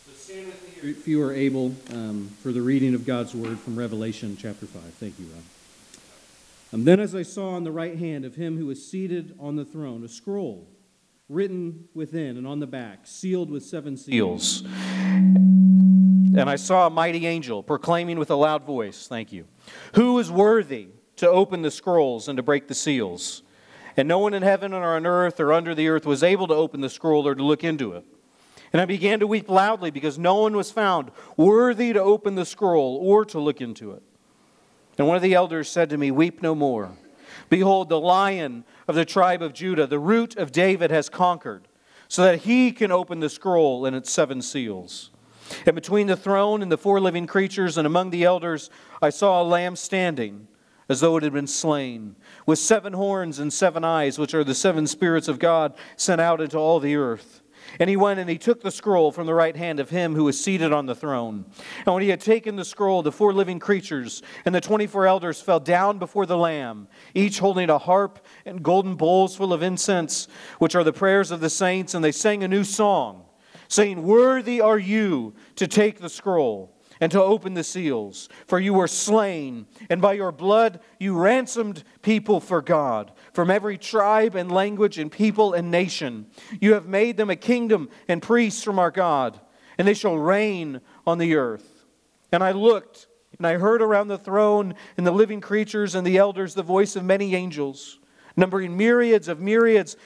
Stand with me if you are able for the reading of God's Word from Revelation chapter 5. Thank you, Ron. Then as I saw on the right hand of him who was seated on the throne a scroll written within and on the back, sealed with 7 seals. And I saw a mighty angel proclaiming with a loud voice, thank you, who is worthy to open the scrolls and to break the seals? And no one in heaven or on earth or under the earth was able to open the scroll or to look into it. And I began to weep loudly because no one was found worthy to open the scroll or to look into it. And one of the elders said to me, weep no more. Behold, the Lion of the tribe of Judah, the Root of David, has conquered, so that he can open the scroll and its 7 seals. And between the throne and the 4 living creatures and among the elders, I saw a lamb standing, as though it had been slain, with 7 horns and 7 eyes, which are the 7 spirits of God sent out into all the earth. And he went and he took the scroll from the right hand of him who was seated on the throne. And when he had taken the scroll, the 4 living creatures and the 24 elders fell down before the Lamb, each holding a harp and golden bowls full of incense, which are the prayers of the saints. And they sang a new song, saying, worthy are you to take the scroll and to open the seals, for you were slain, and by your blood you ransomed people for God, from every tribe and language and people and nation. You have made them a kingdom and priests from our God, and they shall reign on the earth. And I looked, and I heard around the throne and the living creatures and the elders the voice of many angels, numbering myriads of myriads,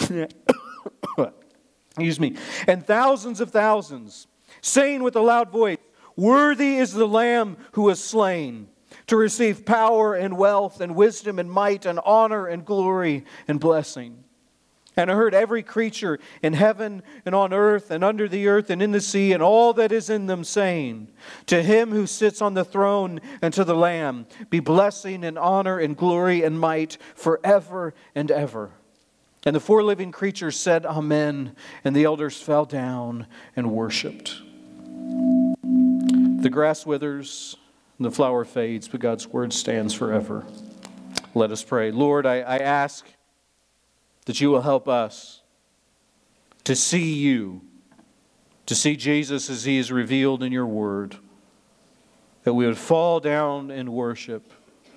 and thousands of thousands, saying with a loud voice, worthy is the Lamb who was slain to receive power and wealth and wisdom and might and honor and glory and blessing. And I heard every creature in heaven and on earth and under the earth and in the sea and all that is in them saying, to him who sits on the throne and to the Lamb be blessing and honor and glory and might forever and ever. And the 4 living creatures said, Amen. And the elders fell down and worshipped. The grass withers, and the flower fades, but God's word stands forever. Let us pray. Lord, I ask that you will help us to see you, to see Jesus as he is revealed in your word, that we would fall down and worship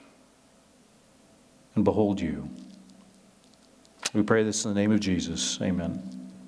and behold you. We pray this in the name of Jesus. Amen.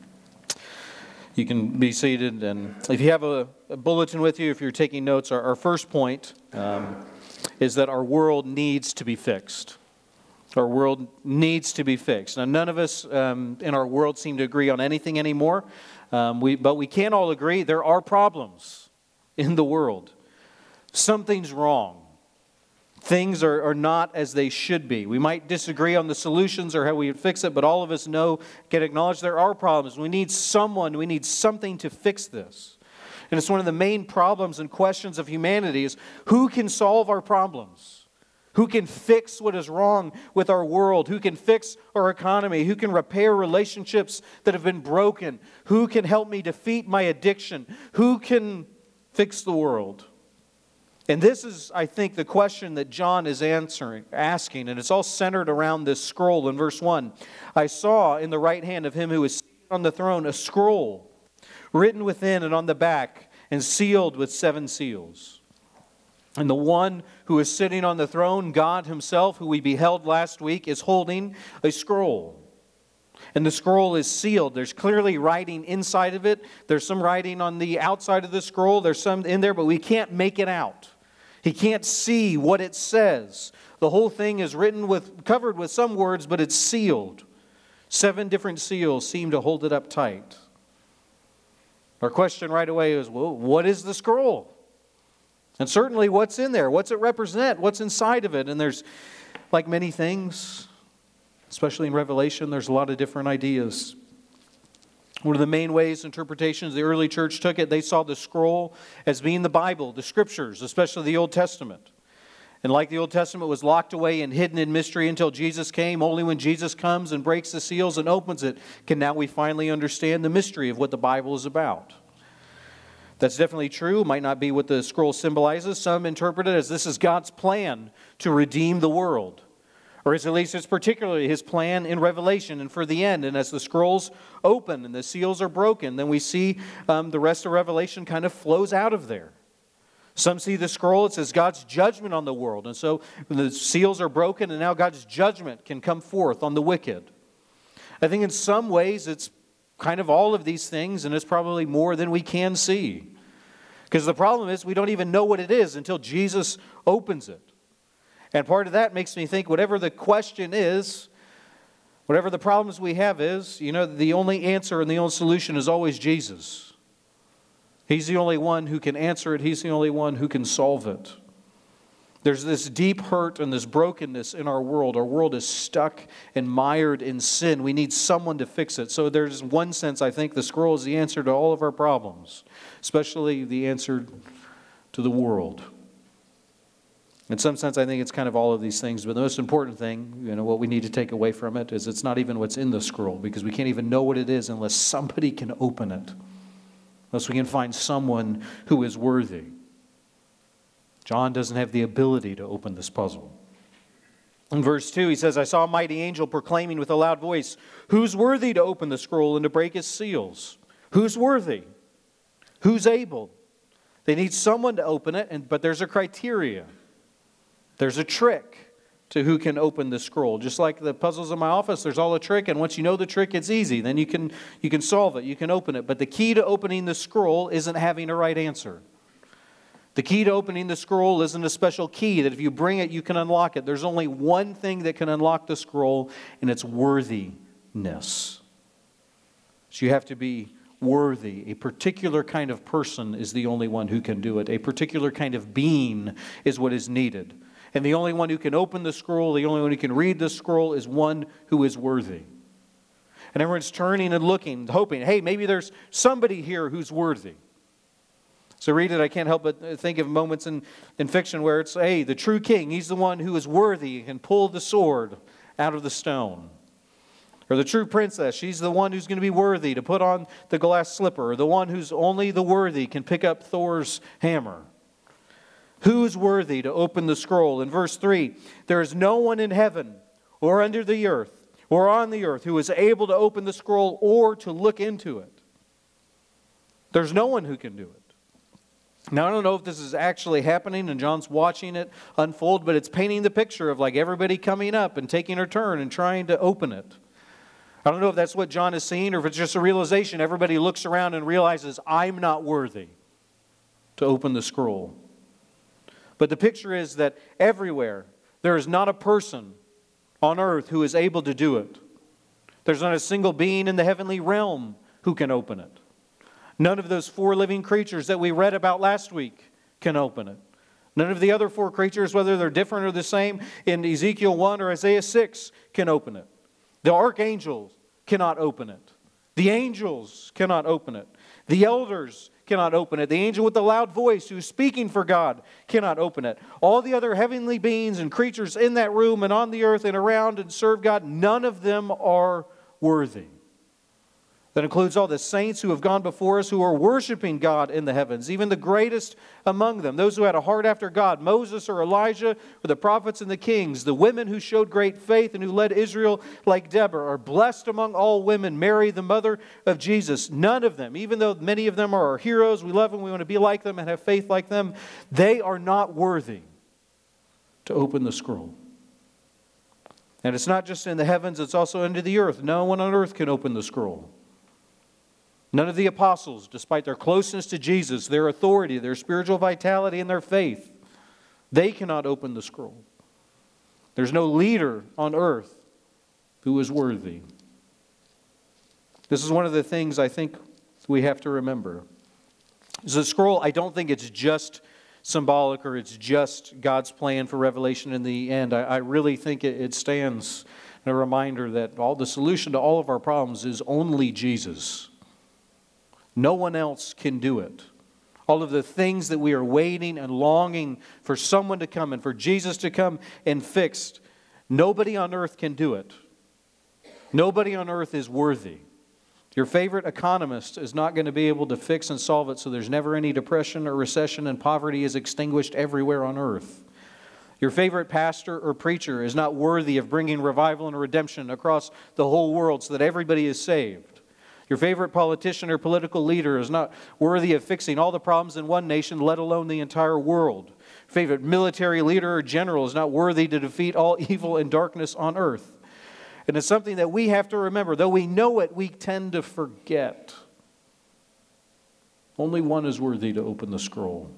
You can be seated, and if you have a bulletin with you, if you're taking notes, our first point is that our world needs to be fixed. Our world needs to be fixed. Now, none of us in our world seem to agree on anything anymore, but we can all agree there are problems in the world. Something's wrong. Things are not as they should be. We might disagree on the solutions or how we would fix it, but all of us can acknowledge there are problems. We need something to fix this. And it's one of the main problems and questions of humanity is who can solve our problems? Who can fix what is wrong with our world? Who can fix our economy? Who can repair relationships that have been broken? Who can help me defeat my addiction? Who can fix the world? And this is, I think, the question that John is asking, and it's all centered around this scroll in verse 1. I saw in the right hand of him who is seated on the throne a scroll written within and on the back and sealed with 7 seals. And the one who is sitting on the throne, God himself, who we beheld last week, is holding a scroll. And the scroll is sealed. There's clearly writing inside of it. There's some writing on the outside of the scroll. There's some in there, but we can't make it out. He can't see what it says. The whole thing is covered with some words, but it's sealed. 7 different seals seem to hold it up tight. Our question right away is, well, what is the scroll? And certainly what's in there? What's it represent? What's inside of it? And there's, like many things, especially in Revelation, there's a lot of different ideas. One of the main ways, interpretations the early church took it, they saw the scroll as being the Bible, the Scriptures, especially the Old Testament. And like the Old Testament was locked away and hidden in mystery until Jesus came, only when Jesus comes and breaks the seals and opens it, can now we finally understand the mystery of what the Bible is about. That's definitely true. It might not be what the scroll symbolizes. Some interpret it as this is God's plan to redeem the world. Or at least it's particularly His plan in Revelation and for the end. And as the scrolls open and the seals are broken, then we see the rest of Revelation kind of flows out of there. Some see the scroll, it says God's judgment on the world. And so the seals are broken and now God's judgment can come forth on the wicked. I think in some ways it's kind of all of these things, and it's probably more than we can see. Because the problem is we don't even know what it is until Jesus opens it. And part of that makes me think whatever the question is, whatever the problems we have is, the only answer and the only solution is always Jesus. He's the only one who can answer it. He's the only one who can solve it. There's this deep hurt and this brokenness in our world. Our world is stuck and mired in sin. We need someone to fix it. So there's one sense, I think, the scroll is the answer to all of our problems, especially the answer to the world. In some sense, I think it's kind of all of these things. But the most important thing, what we need to take away from it is it's not even what's in the scroll, because we can't even know what it is unless somebody can open it, unless we can find someone who is worthy. John doesn't have the ability to open this puzzle. In verse 2, he says, I saw a mighty angel proclaiming with a loud voice, who's worthy to open the scroll and to break its seals? Who's worthy? Who's able? They need someone to open it, but there's a criteria. There's a trick to who can open the scroll. Just like the puzzles in my office, there's all a trick, and once you know the trick, it's easy. Then you can solve it, you can open it. But the key to opening the scroll isn't having a right answer. The key to opening the scroll isn't a special key that if you bring it, you can unlock it. There's only one thing that can unlock the scroll, and it's worthiness. So you have to be worthy. A particular kind of person is the only one who can do it. A particular kind of being is what is needed. And the only one who can open the scroll, the only one who can read the scroll is one who is worthy. And everyone's turning and looking, hoping, hey, maybe there's somebody here who's worthy. So read it, I can't help but think of moments in fiction where it's, hey, the true king, he's the one who is worthy and can pull the sword out of the stone. Or the true princess, she's the one who's going to be worthy to put on the glass slipper. Or the one who's only the worthy can pick up Thor's hammer. Who's worthy to open the scroll? In verse 3, there is no one in heaven or under the earth or on the earth who is able to open the scroll or to look into it. There's no one who can do it. Now, I don't know if this is actually happening and John's watching it unfold, but it's painting the picture of like everybody coming up and taking their turn and trying to open it. I don't know if that's what John is seeing or if it's just a realization. Everybody looks around and realizes, I'm not worthy to open the scroll. But the picture is that everywhere, there is not a person on earth who is able to do it. There's not a single being in the heavenly realm who can open it. None of those 4 living creatures that we read about last week can open it. None of the other 4 creatures, whether they're different or the same in Ezekiel 1 or Isaiah 6, can open it. The archangels cannot open it. The angels cannot open it. The elders cannot open it. The angel with the loud voice who's speaking for God cannot open it. All the other heavenly beings and creatures in that room and on the earth and around and serve God, none of them are worthy. That includes all the saints who have gone before us who are worshiping God in the heavens, even the greatest among them, those who had a heart after God, Moses or Elijah or the prophets and the kings, the women who showed great faith and who led Israel like Deborah, are blessed among all women, Mary, the mother of Jesus. None of them, even though many of them are our heroes, we love them, we want to be like them and have faith like them, they are not worthy to open the scroll. And it's not just in the heavens, it's also under the earth. No one on earth can open the scroll. None of the apostles, despite their closeness to Jesus, their authority, their spiritual vitality, and their faith, they cannot open the scroll. There's no leader on earth who is worthy. This is one of the things I think we have to remember. The scroll, I don't think it's just symbolic or it's just God's plan for revelation in the end. I really think it stands in a reminder that the solution to all of our problems is only Jesus. No one else can do it. All of the things that we are waiting and longing for someone to come and for Jesus to come and fix, nobody on earth can do it. Nobody on earth is worthy. Your favorite economist is not going to be able to fix and solve it so there's never any depression or recession and poverty is extinguished everywhere on earth. Your favorite pastor or preacher is not worthy of bringing revival and redemption across the whole world so that everybody is saved. Your favorite politician or political leader is not worthy of fixing all the problems in one nation, let alone the entire world. Your favorite military leader or general is not worthy to defeat all evil and darkness on earth. And it's something that we have to remember. Though we know it, we tend to forget. Only one is worthy to open the scroll.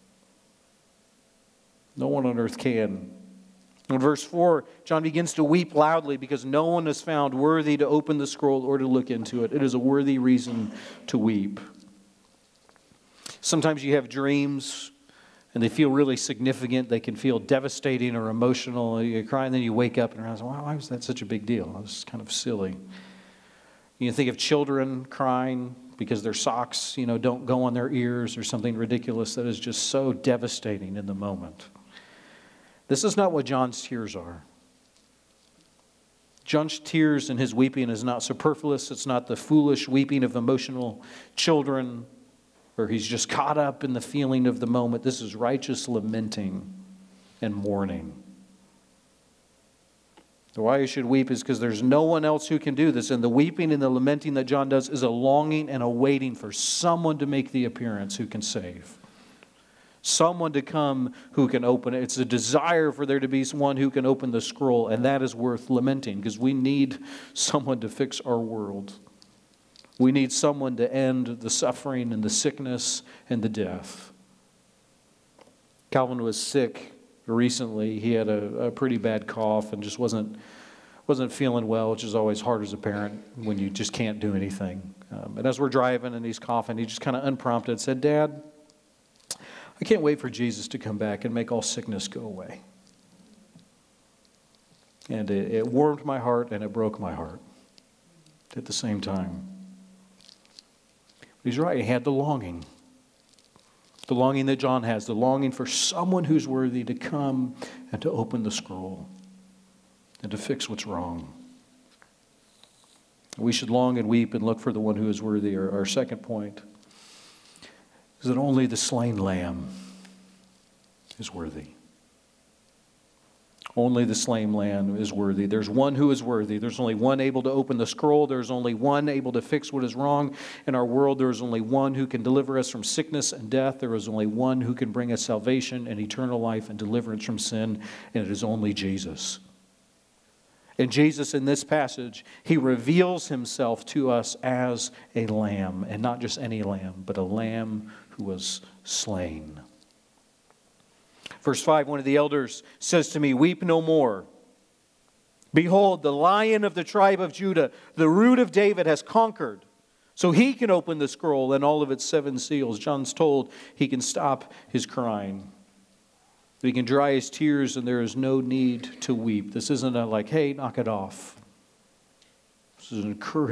No one on earth can. In verse 4, John begins to weep loudly because no one is found worthy to open the scroll or to look into it. It is a worthy reason to weep. Sometimes you have dreams and they feel really significant. They can feel devastating or emotional. You cry and then you wake up and realize, wow, why was that such a big deal? It was kind of silly. You think of children crying because their socks, don't go on their ears or something ridiculous that is just so devastating in the moment. This is not what John's tears are. John's tears and his weeping is not superfluous. It's not the foolish weeping of emotional children where he's just caught up in the feeling of the moment. This is righteous lamenting and mourning. Why you should weep is because there's no one else who can do this. And the weeping and the lamenting that John does is a longing and a waiting for someone to make the appearance who can save. Someone to come who can open it. It's a desire for there to be someone who can open the scroll, and that is worth lamenting because we need someone to fix our world. We need someone to end the suffering and the sickness and the death. Calvin was sick recently. He had a pretty bad cough and just wasn't feeling well, which is always hard as a parent when you just can't do anything. And as we're driving and he's coughing, he just kind of unprompted said, "Dad, I can't wait for Jesus to come back and make all sickness go away." And it warmed my heart and it broke my heart at the same time. He's right. He had the longing. The longing that John has. The longing for someone who's worthy to come and to open the scroll and to fix what's wrong. We should long and weep and look for the one who is worthy. Our second point is that only the slain lamb is worthy. Only the slain lamb is worthy. There's one who is worthy. There's only one able to open the scroll. There's only one able to fix what is wrong in our world. There is only one who can deliver us from sickness and death. There is only one who can bring us salvation and eternal life and deliverance from sin, and it is only Jesus. And Jesus, in this passage, he reveals himself to us as a lamb, and not just any lamb, but a lamb who was slain. Verse 5, one of the elders says to me, "Weep no more. Behold, the Lion of the tribe of Judah, the Root of David, has conquered, so he can open the scroll and all of its 7 seals." John's told he can stop his crying. He can dry his tears and there is no need to weep. This isn't a like, hey, knock it off. This is an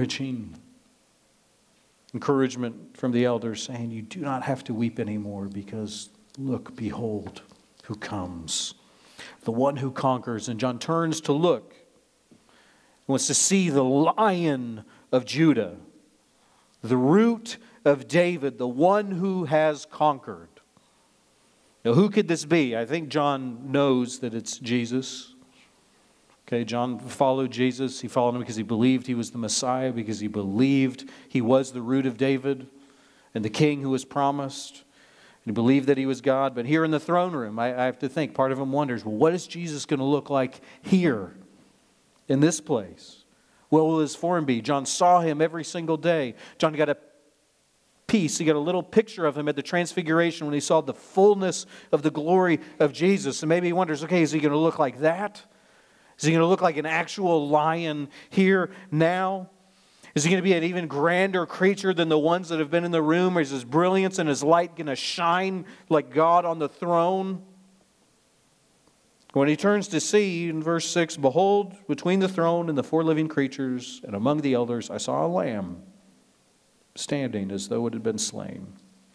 encouragement from the elders saying you do not have to weep anymore because look, behold who comes. The one who conquers. And John turns to look. He wants to see the Lion of Judah. The Root of David. The one who has conquered. Now, who could this be? I think John knows that it's Jesus. Okay, John followed Jesus. He followed him because he believed he was the Messiah, because he believed he was the Root of David and the King who was promised. And he believed that he was God. But here in the throne room, I have to think, part of him wonders, well, what is Jesus going to look like here in this place? What will his form be? John saw him every single day. John got a piece. He got a little picture of him at the Transfiguration when he saw the fullness of the glory of Jesus. And maybe he wonders, okay, is he going to look like that? Is he going to look like an actual lion here now? Is he going to be an even grander creature than the ones that have been in the room? Or is his brilliance and his light going to shine like God on the throne? When he turns to see, in verse 6, "Behold, between the throne and the 4 living creatures and among the elders, I saw a lamb standing as though it had been slain.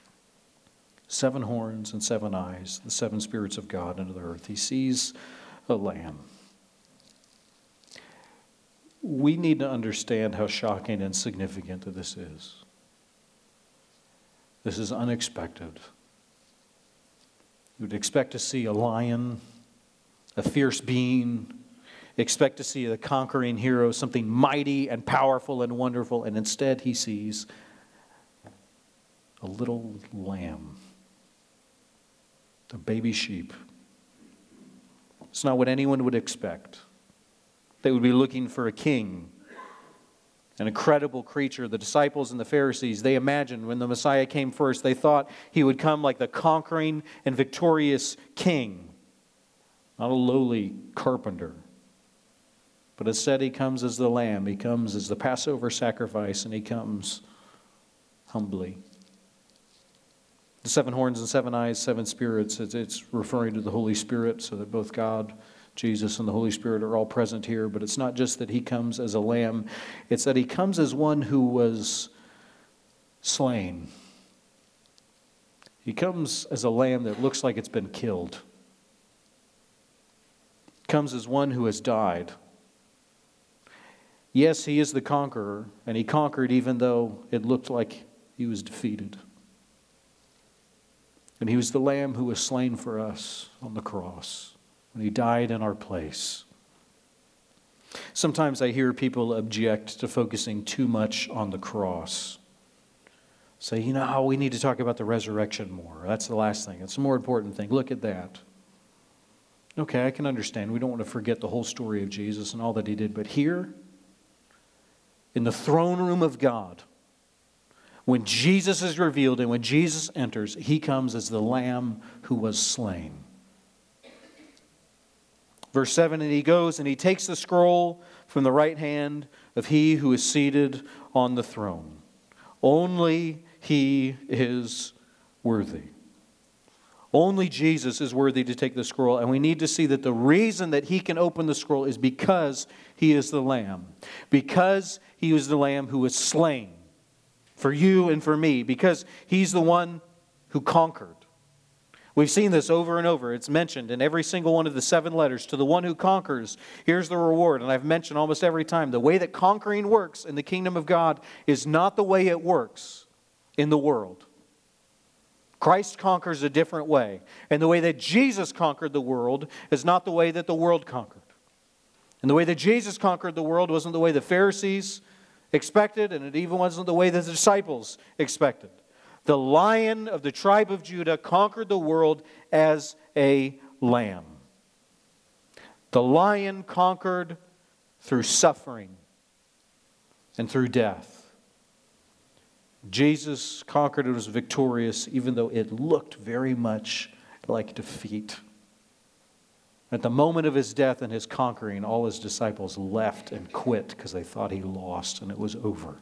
7 horns and 7 eyes, the 7 spirits of God into the earth." He sees a lamb. We need to understand how shocking and significant this is. This is unexpected. You would expect to see a lion a fierce being. Expect to see the conquering hero, something mighty and powerful and wonderful, and instead he sees a little lamb, a baby sheep. It's not what anyone would expect. They would be looking for a king, an incredible creature. The disciples and the Pharisees, they imagined when the Messiah came first, they thought he would come like the conquering and victorious king, not a lowly carpenter. But instead he comes as the lamb, he comes as the Passover sacrifice, and he comes humbly. The 7 horns and 7 eyes, 7 spirits, it's referring to the Holy Spirit, so that both God, Jesus, and the Holy Spirit are all present here. But it's not just that he comes as a lamb, it's that he comes as one who was slain. He comes as a lamb that looks like it's been killed. He comes as one who has died. Yes, he is the conqueror, and he conquered even though it looked like he was defeated. And he was the lamb who was slain for us on the cross, when he died in our place. Sometimes I hear people object to focusing too much on the cross. Say, we need to talk about the resurrection more. That's the last thing. It's a more important thing. Look at that. Okay, I can understand. We don't want to forget the whole story of Jesus and all that he did. But here, in the throne room of God, when Jesus is revealed and when Jesus enters, he comes as the Lamb who was slain. Verse 7, and he goes and he takes the scroll from the right hand of he who is seated on the throne. Only he is worthy. Only Jesus is worthy to take the scroll, and we need to see that the reason that he can open the scroll is because he is the Lamb. Because he was the Lamb who was slain for you and for me. Because he's the one who conquered. We've seen this over and over. It's mentioned in every single one of the 7 letters. To the one who conquers, here's the reward. And I've mentioned almost every time, the way that conquering works in the kingdom of God is not the way it works in the world. Christ conquers a different way. And the way that Jesus conquered the world is not the way that the world conquered. And the way that Jesus conquered the world wasn't the way the Pharisees expected, and it even wasn't the way that the disciples expected. The Lion of the tribe of Judah conquered the world as a lamb. The Lion conquered through suffering and through death. Jesus conquered and was victorious, even though it looked very much like defeat. At the moment of his death and his conquering, all his disciples left and quit because they thought he lost and it was over.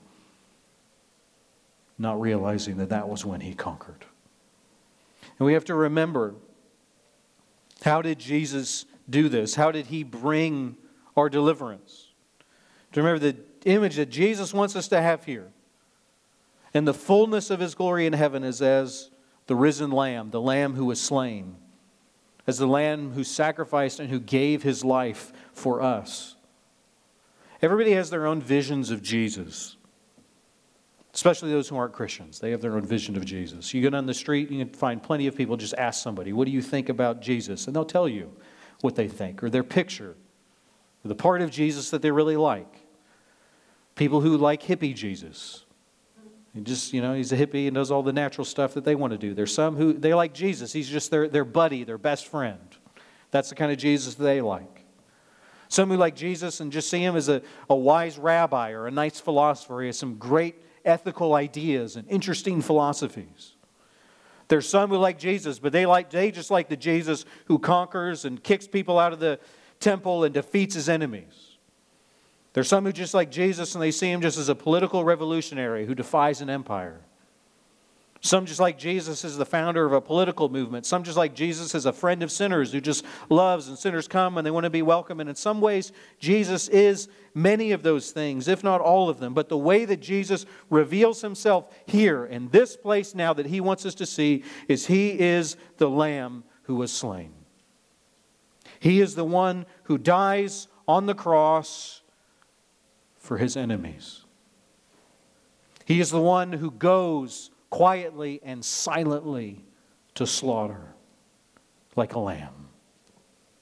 Not realizing that that was when he conquered. And we have to remember, how did Jesus do this? How did he bring our deliverance? To remember the image that Jesus wants us to have here. And the fullness of his glory in heaven is as the risen lamb, the lamb who was slain, as the lamb who sacrificed and who gave his life for us. Everybody has their own visions of Jesus, especially those who aren't Christians. They have their own vision of Jesus. You go down the street, you can find plenty of people. Just ask somebody, what do you think about Jesus? And they'll tell you what they think, or their picture, or the part of Jesus that they really like. People who like hippie Jesus. He's a hippie and does all the natural stuff that they want to do. There's some who, they like Jesus. He's just their buddy, their best friend. That's the kind of Jesus they like. Some who like Jesus and just see him as a wise rabbi or a nice philosopher. He has some great ethical ideas and interesting philosophies. There's some who like Jesus, but they just like the Jesus who conquers and kicks people out of the temple and defeats his enemies. There's some who just like Jesus and they see him just as a political revolutionary who defies an empire. Some just like Jesus as the founder of a political movement. Some just like Jesus as a friend of sinners who just loves, and sinners come and they want to be welcome. And in some ways, Jesus is many of those things, if not all of them. But the way that Jesus reveals himself here in this place now that he wants us to see is he is the Lamb who was slain. He is the one who dies on the cross for his enemies. He is the one who goes quietly and silently to slaughter like a lamb.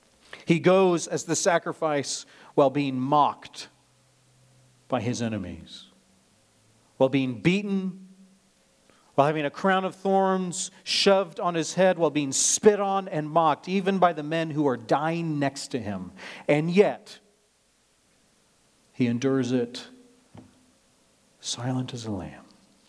He goes as the sacrifice while being mocked by his enemies, while being beaten, while having a crown of thorns shoved on his head, while being spit on and mocked, even by the men who are dying next to him. And yet, he endures it silent as a lamb.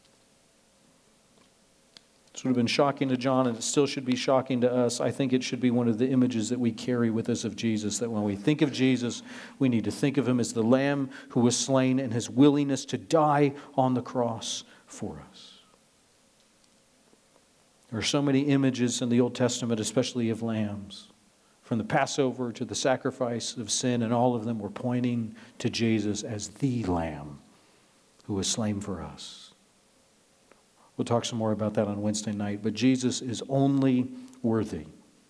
This would have been shocking to John, and it still should be shocking to us. I think it should be one of the images that we carry with us of Jesus, that when we think of Jesus, we need to think of him as the Lamb who was slain and his willingness to die on the cross for us. There are so many images in the Old Testament, especially of lambs, from the Passover to the sacrifice of sin, and all of them were pointing to Jesus as the Lamb who was slain for us. We'll talk some more about that on Wednesday night, but Jesus is only worthy.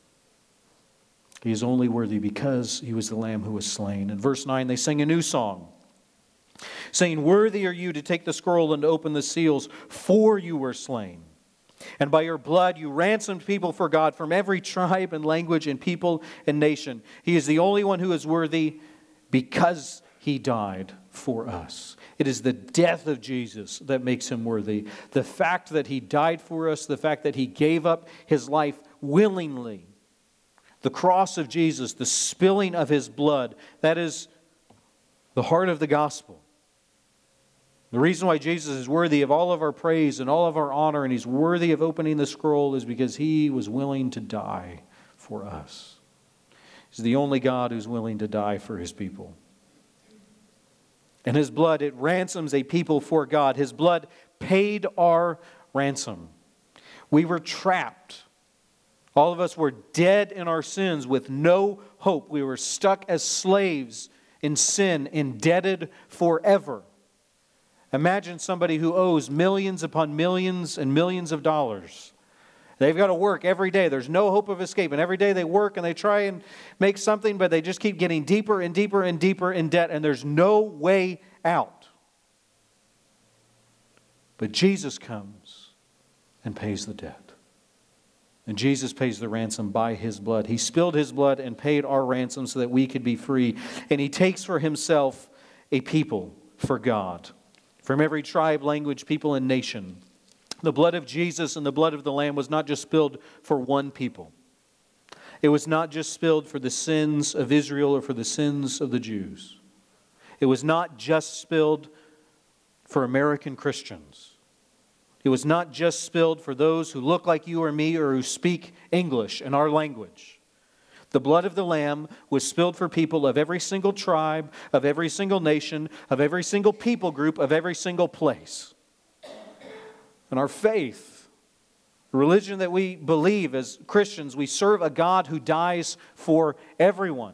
He is only worthy because he was the Lamb who was slain. In verse 9, they sing a new song, saying, "Worthy are you to take the scroll and to open the seals, for you were slain. And by your blood you ransomed people for God from every tribe and language and people and nation. He is the only one who is worthy because he died for us." It is the death of Jesus that makes him worthy. The fact that he died for us, the fact that he gave up his life willingly. The cross of Jesus, the spilling of his blood, that is the heart of the gospel. The reason why Jesus is worthy of all of our praise and all of our honor, and he's worthy of opening the scroll, is because he was willing to die for us. He's the only God who's willing to die for his people. And his blood, it ransoms a people for God. His blood paid our ransom. We were trapped. All of us were dead in our sins with no hope. We were stuck as slaves in sin, indebted forever. Imagine somebody who owes millions upon millions and millions of dollars. They've got to work every day. There's no hope of escape. And every day they work and they try and make something, but they just keep getting deeper and deeper and deeper in debt, and there's no way out. But Jesus comes and pays the debt. And Jesus pays the ransom by his blood. He spilled his blood and paid our ransom so that we could be free. And he takes for himself a people for God, from every tribe, language, people, and nation. The blood of Jesus and the blood of the Lamb was not just spilled for one people. It was not just spilled for the sins of Israel or for the sins of the Jews. It was not just spilled for American Christians. It was not just spilled for those who look like you or me or who speak English in our language. The blood of the Lamb was spilled for people of every single tribe, of every single nation, of every single people group, of every single place. And our faith, the religion that we believe as Christians, we serve a God who dies for everyone.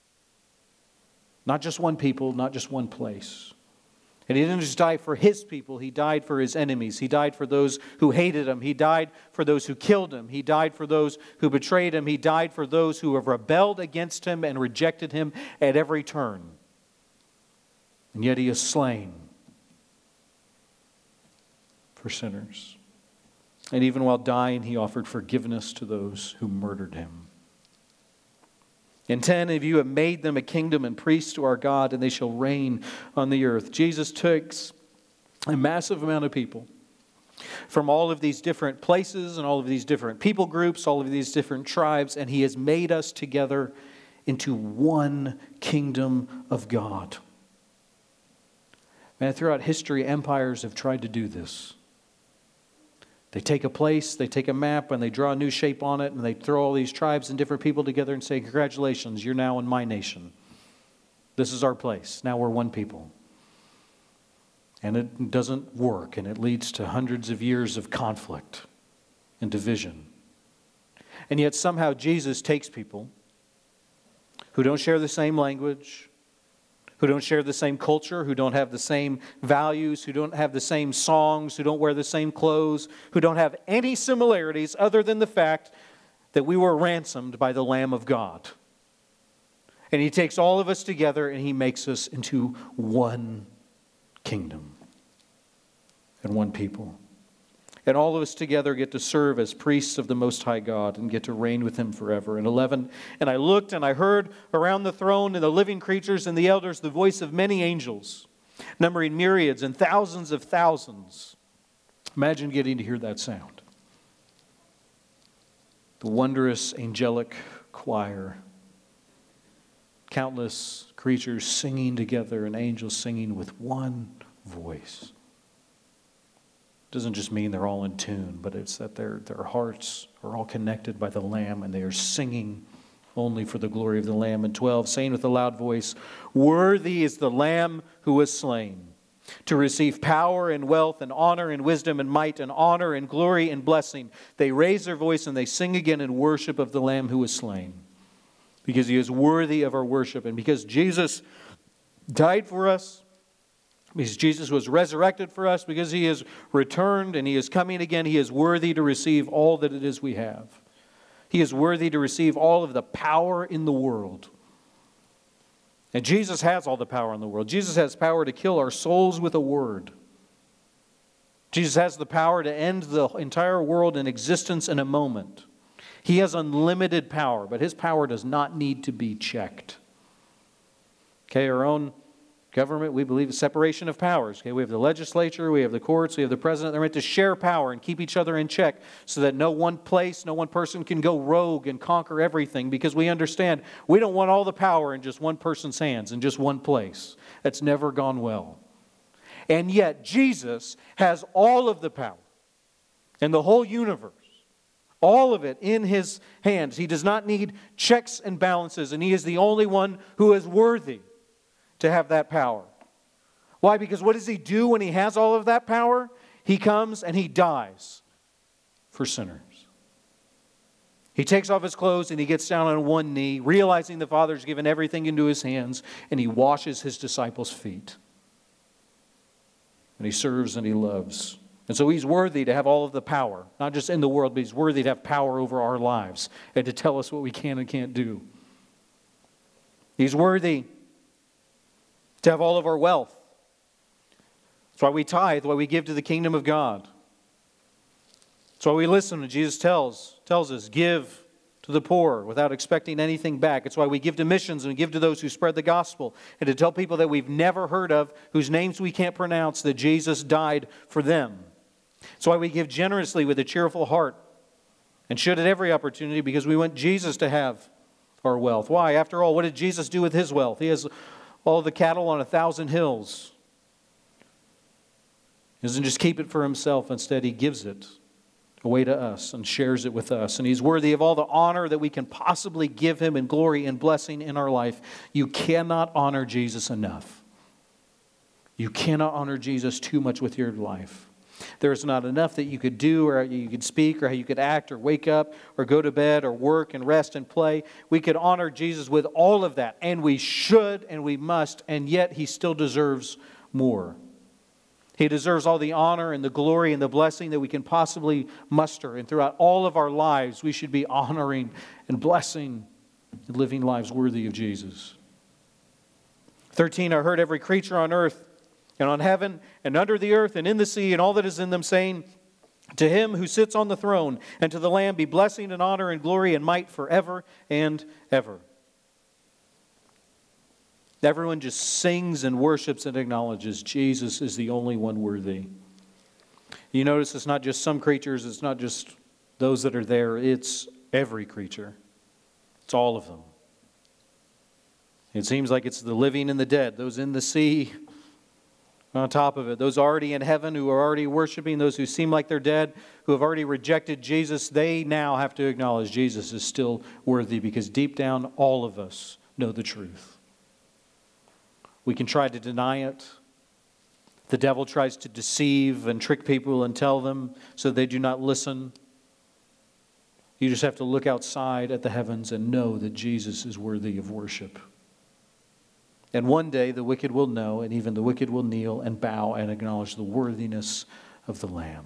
Not just one people, not just one place. And he didn't just die for his people, he died for his enemies. He died for those who hated him. He died for those who killed him. He died for those who betrayed him. He died for those who have rebelled against him and rejected him at every turn. And yet he is slain for sinners. And even while dying, he offered forgiveness to those who murdered him. And 10 of you have made them a kingdom and priests to our God, and they shall reign on the earth. Jesus takes a massive amount of people from all of these different places and all of these different people groups, all of these different tribes, and he has made us together into one kingdom of God. Man, throughout history, empires have tried to do this. They take a place, they take a map, and they draw a new shape on it, and they throw all these tribes and different people together and say, "Congratulations, you're now in my nation. This is our place. Now we're one people." And it doesn't work, and it leads to hundreds of years of conflict and division. And yet somehow Jesus takes people who don't share the same language, who don't share the same culture, who don't have the same values, who don't have the same songs, who don't wear the same clothes, who don't have any similarities other than the fact that we were ransomed by the Lamb of God. And he takes all of us together and he makes us into one kingdom and one people. And all of us together get to serve as priests of the Most High God and get to reign with Him forever. And 11, and I looked and I heard around the throne and the living creatures and the elders the voice of many angels, numbering myriads and thousands of thousands. Imagine getting to hear that sound. The wondrous angelic choir. Countless creatures singing together and angels singing with one voice. Doesn't just mean they're all in tune, but it's that their hearts are all connected by the Lamb and they are singing only for the glory of the Lamb. And 12, saying with a loud voice, "Worthy is the Lamb who was slain, to receive power and wealth and honor and wisdom and might and honor and glory and blessing." They raise their voice and they sing again in worship of the Lamb who was slain, because He is worthy of our worship. And because Jesus died for us, because Jesus was resurrected for us, because He is returned and He is coming again, He is worthy to receive all that it is we have. He is worthy to receive all of the power in the world. And Jesus has all the power in the world. Jesus has power to kill our souls with a word. Jesus has the power to end the entire world in existence in a moment. He has unlimited power, but His power does not need to be checked. Okay, our own government, we believe, is separation of powers. Okay, we have the legislature, we have the courts, we have the president. They're meant to share power and keep each other in check so that no one place, no one person can go rogue and conquer everything, because we understand we don't want all the power in just one person's hands, in just one place. That's never gone well. And yet, Jesus has all of the power in the whole universe. All of it in His hands. He does not need checks and balances, and He is the only one who is worthy to have that power. Why? Because what does He do when He has all of that power? He comes and He dies for sinners. He takes off His clothes and He gets down on one knee, realizing the Father's given everything into His hands, and He washes His disciples' feet. And He serves and He loves. And so He's worthy to have all of the power, not just in the world, but He's worthy to have power over our lives and to tell us what we can and can't do. He's worthy to have all of our wealth. That's why we tithe, why we give to the kingdom of God. That's why we listen when Jesus tells us, give to the poor without expecting anything back. It's why we give to missions and give to those who spread the gospel, and to tell people that we've never heard of, whose names we can't pronounce, that Jesus died for them. That's why we give generously with a cheerful heart, and should at every opportunity, because we want Jesus to have our wealth. Why? After all, what did Jesus do with His wealth? He has all the cattle on 1,000 hills. He doesn't just keep it for Himself. Instead, He gives it away to us and shares it with us. And He's worthy of all the honor that we can possibly give Him, and glory and blessing in our life. You cannot honor Jesus enough. You cannot honor Jesus too much with your life. There is not enough that you could do, or you could speak, or how you could act, or wake up, or go to bed, or work and rest and play. We could honor Jesus with all of that, and we should, and we must, and yet He still deserves more. He deserves all the honor and the glory and the blessing that we can possibly muster. And throughout all of our lives, we should be honoring and blessing and living lives worthy of Jesus. 13, I heard every creature on earth and on heaven and under the earth and in the sea and all that is in them, saying, to Him who sits on the throne and to the Lamb be blessing and honor and glory and might forever and ever. Everyone just sings and worships and acknowledges Jesus is the only one worthy. You notice it's not just some creatures, it's not just those that are there, it's every creature. It's all of them. It seems like it's the living and the dead, those in the sea, on top of it, those already in heaven who are already worshiping, those who seem like they're dead, who have already rejected Jesus, they now have to acknowledge Jesus is still worthy, because deep down all of us know the truth. We can try to deny it. The devil tries to deceive and trick people and tell them so they do not listen. You just have to look outside at the heavens and know that Jesus is worthy of worship. And one day the wicked will know, and even the wicked will kneel and bow and acknowledge the worthiness of the Lamb.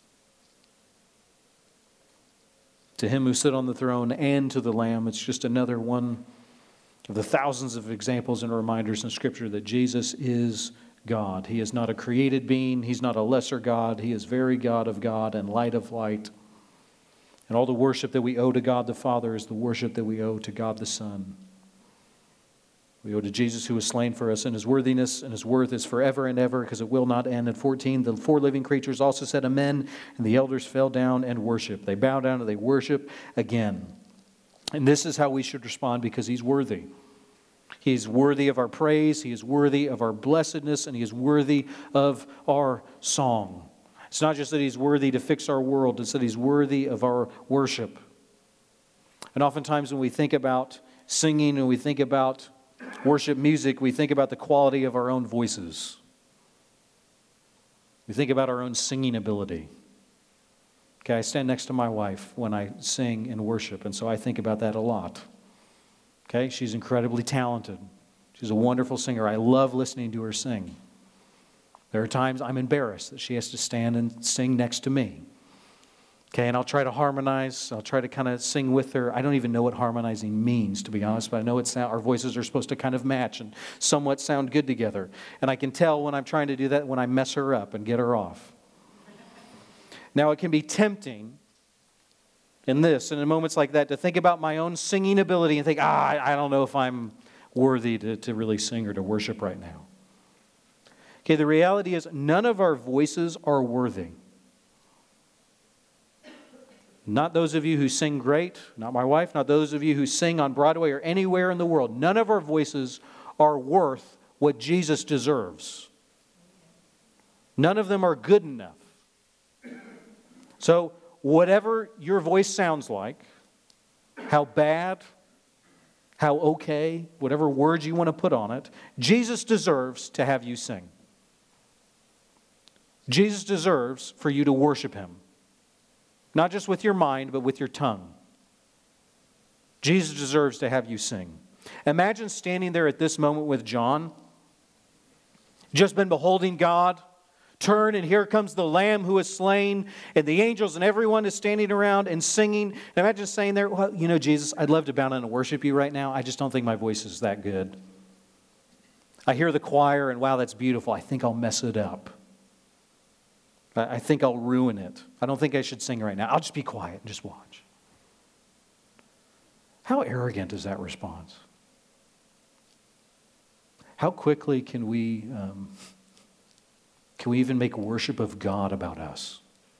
To Him who sit on the throne and to the Lamb, it's just another one of the thousands of examples and reminders in Scripture that Jesus is God. He is not a created being. He's not a lesser God. He is very God of God and light of light. And all the worship that we owe to God the Father is the worship that we owe to God the Son. We owe to Jesus who was slain for us, and His worthiness and His worth is forever and ever, because it will not end. And 14, the four living creatures also said amen, and the elders fell down and worshiped. They bow down and they worship again. And this is how we should respond, because He's worthy. He is worthy of our praise, He is worthy of our blessedness, and He is worthy of our song. It's not just that He's worthy to fix our world, it's that He's worthy of our worship. And oftentimes when we think about singing and we think about worship music, we think about the quality of our own voices. We think about our own singing ability. Okay, I stand next to my wife when I sing and worship, and so I think about that a lot. Okay, she's incredibly talented. She's a wonderful singer. I love listening to her sing. There are times I'm embarrassed that she has to stand and sing next to me. Okay, and I'll try to harmonize. I'll try to kind of sing with her. I don't even know what harmonizing means, to be honest, but I know our voices are supposed to kind of match and somewhat sound good together. And I can tell when I'm trying to do that when I mess her up and get her off. Now, it can be tempting in moments like that, to think about my own singing ability and think, I don't know if I'm worthy to really sing or to worship right now. Okay, the reality is none of our voices are worthy. Not those of you who sing great, not my wife, not those of you who sing on Broadway or anywhere in the world. None of our voices are worth what Jesus deserves. None of them are good enough. So, whatever your voice sounds like, how bad, how okay, whatever words you want to put on it, Jesus deserves to have you sing. Jesus deserves for you to worship Him. Not just with your mind, but with your tongue. Jesus deserves to have you sing. Imagine standing there at this moment with John, just been beholding God, turn, and here comes the Lamb who is slain, and the angels and everyone is standing around and singing. And imagine saying there, well, Jesus, I'd love to bow down and worship you right now. I just don't think my voice is that good. I hear the choir, and wow, that's beautiful. I think I'll mess it up. I think I'll ruin it. I don't think I should sing right now. I'll just be quiet and just watch. How arrogant is that response? How quickly can we even make worship of God about us?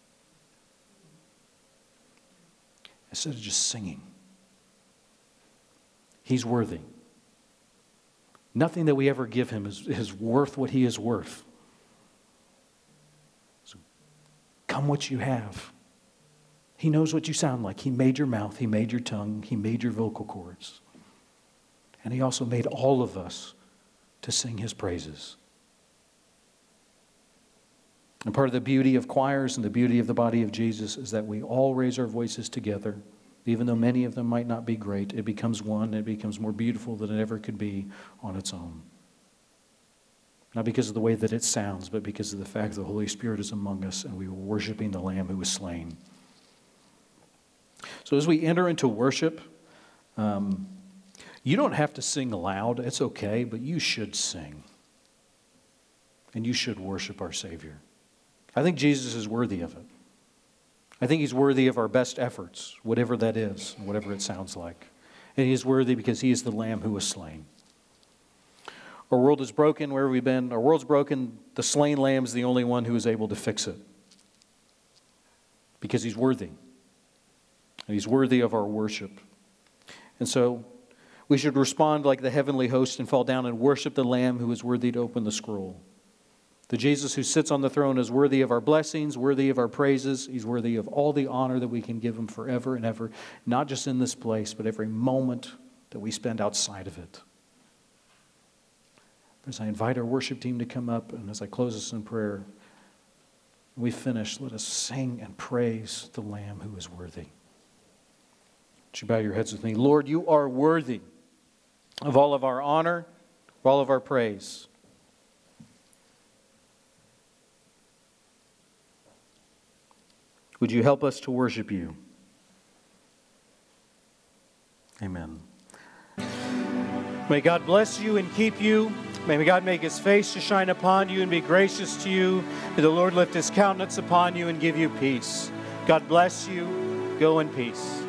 Instead of just singing. He's worthy. Nothing that we ever give Him is worth what He is worth. So come what you have. He knows what you sound like. He made your mouth. He made your tongue. He made your vocal cords. And He also made all of us to sing His praises. And part of the beauty of choirs and the beauty of the body of Jesus is that we all raise our voices together. Even though many of them might not be great, it becomes one. It becomes more beautiful than it ever could be on its own. Not because of the way that it sounds, but because of the fact that the Holy Spirit is among us and we are worshiping the Lamb who was slain. So as we enter into worship, you don't have to sing loud. It's okay, but you should sing. And you should worship our Savior. I think Jesus is worthy of it. I think He's worthy of our best efforts, whatever that is, whatever it sounds like. And He is worthy because He is the Lamb who was slain. Our world is broken, wherever we've been. Our world's broken. The slain Lamb is the only one who is able to fix it. Because He's worthy. And He's worthy of our worship. And so we should respond like the heavenly host and fall down and worship the Lamb who is worthy to open the scroll. The Jesus who sits on the throne is worthy of our blessings, worthy of our praises. He's worthy of all the honor that we can give Him forever and ever, not just in this place, but every moment that we spend outside of it. As I invite our worship team to come up, and as I close us in prayer, when we finish, let us sing and praise the Lamb who is worthy. Would you bow your heads with me? Lord, You are worthy of all of our honor, of all of our praise. Would You help us to worship You? Amen. May God bless you and keep you. May God make his face to shine upon you and be gracious to you. May the Lord lift his countenance upon you and give you peace. God bless you. Go in peace.